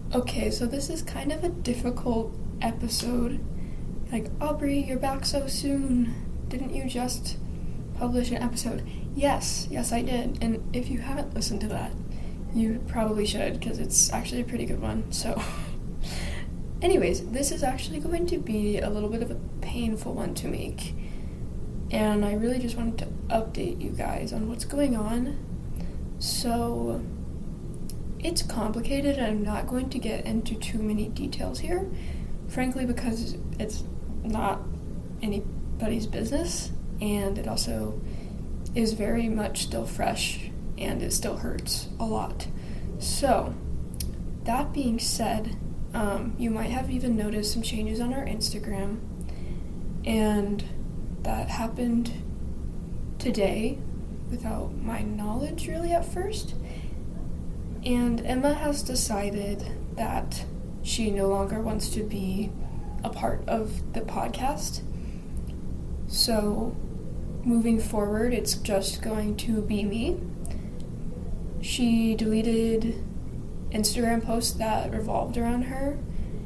Okay, so this is kind of a difficult episode. Like, Aubrey, you're back so soon. Didn't you just publish an episode? Yes, I did. And if you haven't listened to that, you probably should, because it's actually a pretty good one. So, anyways, this is actually going to be a little bit of a painful one to make. And I really just wanted to update you guys on what's going on. So, it's complicated, and I'm not going to get into too many details here, frankly, because it's not anybody's business, and it also is very much still fresh, and it still hurts a lot. So, that being said, you might have even noticed some changes on our Instagram, and that happened today without my knowledge really at first. And Emma has decided that she no longer wants to be a part of the podcast. So, moving forward, it's just going to be me. She deleted Instagram posts that revolved around her.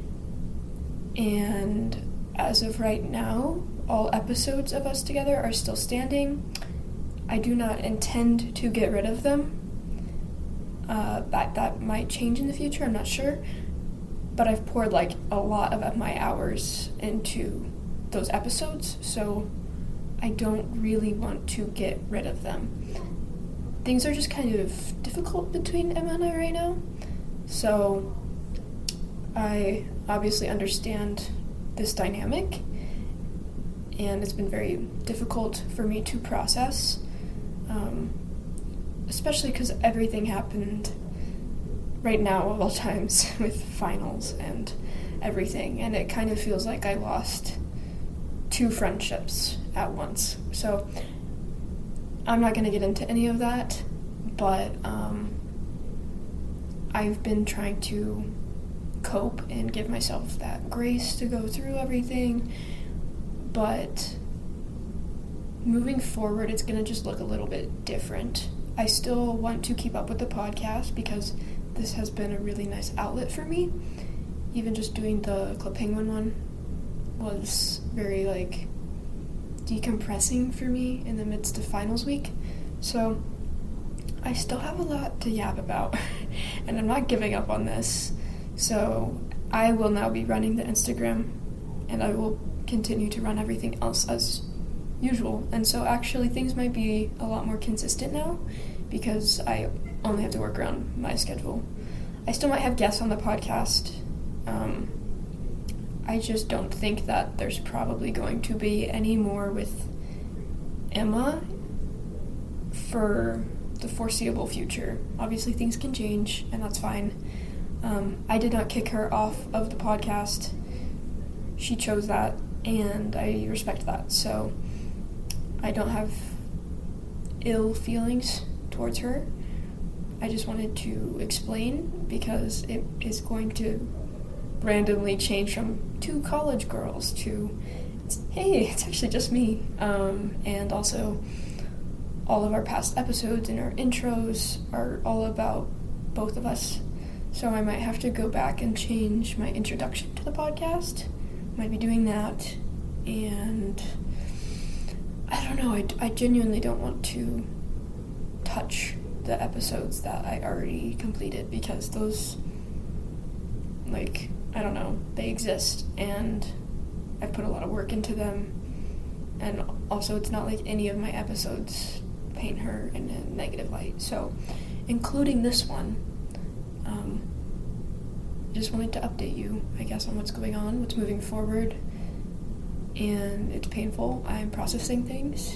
And as of right now, all episodes of us together are still standing. I do not intend to get rid of them. That might change in the future, I'm not sure. But I've poured a lot of my hours into those episodes, so I don't really want to get rid of them. Things are just kind of difficult between Emma and I right now, so I obviously understand this dynamic, and it's been very difficult for me to process, especially because everything happened right now of all times with finals and everything, and it kind of feels like I lost 2 friendships at once. So I'm not going to get into any of that, but I've been trying to cope and give myself that grace to go through everything, but moving forward it's going to just look a little bit different. I still want to keep up with the podcast because this has been a really nice outlet for me. Even just doing the Club Penguin one was very decompressing for me in the midst of finals week. So I still have a lot to yap about and I'm not giving up on this. So I will now be running the Instagram and I will continue to run everything else as usual. And so actually things might be a lot more consistent now because I only have to work around my schedule. I still might have guests on the podcast. I just don't think that there's probably going to be any more with Emma for the foreseeable future. Obviously things can change and that's fine. I did not kick her off of the podcast. She chose that and I respect that. So I don't have ill feelings towards her. I just wanted to explain because it is going to randomly change from 2 college girls to, hey, it's actually just me. And also, all of our past episodes and our intros are all about both of us. So I might have to go back and change my introduction to the podcast. Might be doing that. And I don't know, I genuinely don't want to touch the episodes that I already completed because those, I don't know, they exist and I've put a lot of work into them, and also it's not like any of my episodes paint her in a negative light, so including this one, just wanted to update you, I guess, on what's going on, what's moving forward, and it's painful. I'm processing things.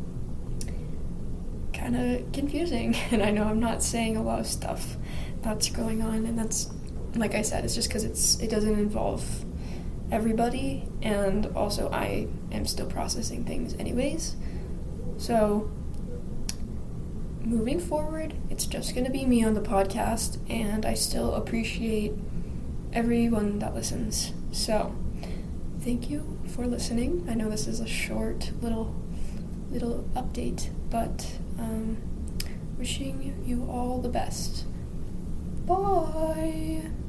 Kind of confusing, and I know I'm not saying a lot of stuff that's going on, and that's, like I said, it's just because it doesn't involve everybody, and also I am still processing things anyways. So moving forward, it's just gonna be me on the podcast, and I still appreciate everyone that listens. So thank you for listening. I know this is a short little update, but wishing you all the best. Bye!